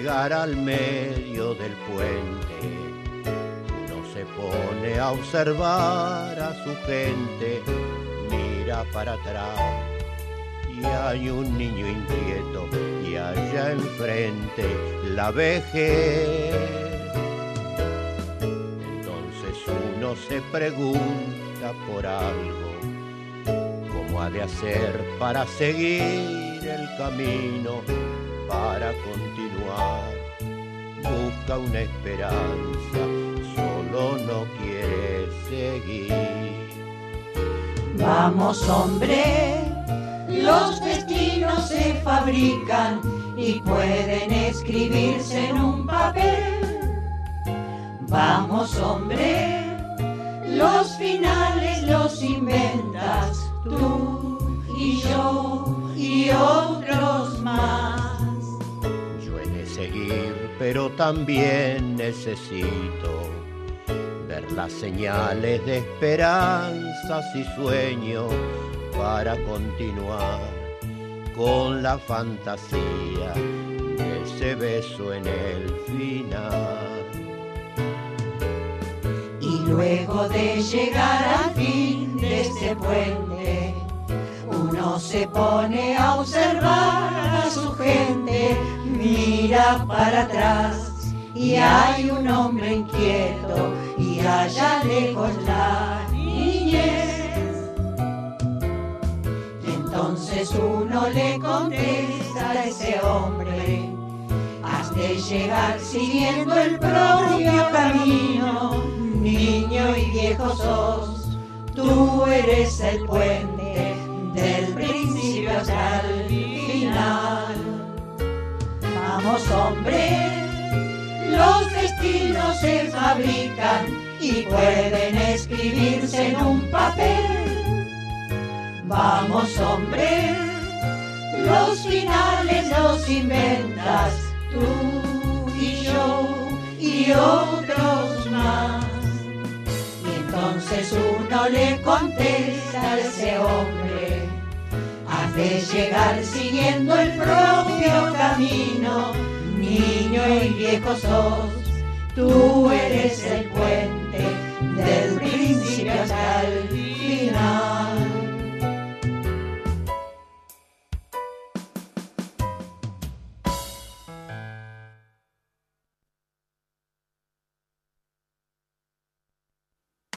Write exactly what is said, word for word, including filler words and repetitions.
llegar al medio del puente, uno se pone a observar a su gente, mira para atrás y hay un niño inquieto y allá enfrente la vejez. Entonces uno se pregunta por algo, ¿cómo ha de hacer para seguir el camino, para continuar? Busca una esperanza, solo no quiere seguir. Vamos, hombre, los destinos se fabrican y pueden escribirse en un papel. Vamos, hombre, los finales los inventas tú y yo y otros más. Yo he de seguir, pero también necesito ver las señales de esperanzas y sueños para continuar con la fantasía de ese beso en el final. Y luego de llegar al fin de este puente, uno se pone a observar a su gente, mira para atrás y hay un hombre inquieto y allá lejos la niñez. Y entonces uno le contesta a ese hombre, has de llegar siguiendo el propio camino, niño y viejo sos, tú eres el puente del principio hasta el final. Vamos, hombre, los destinos se fabrican y pueden escribirse en un papel. Vamos, hombre, los finales los inventas tú y yo y otros más. Y entonces uno le contesta a ese hombre, has de llegar siguiendo el propio camino, niño y viejo sos, tú eres el puente del principio hasta el fin.